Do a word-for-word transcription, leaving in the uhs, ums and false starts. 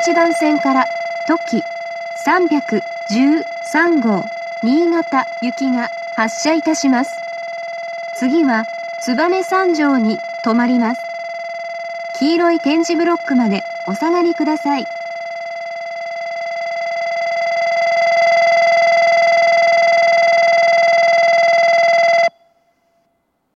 ちばん線からときさんびゃくじゅうさんごう新潟行きが発車いたします。次は燕三条に停まります。黄色い点字ブロックまでお下がりください。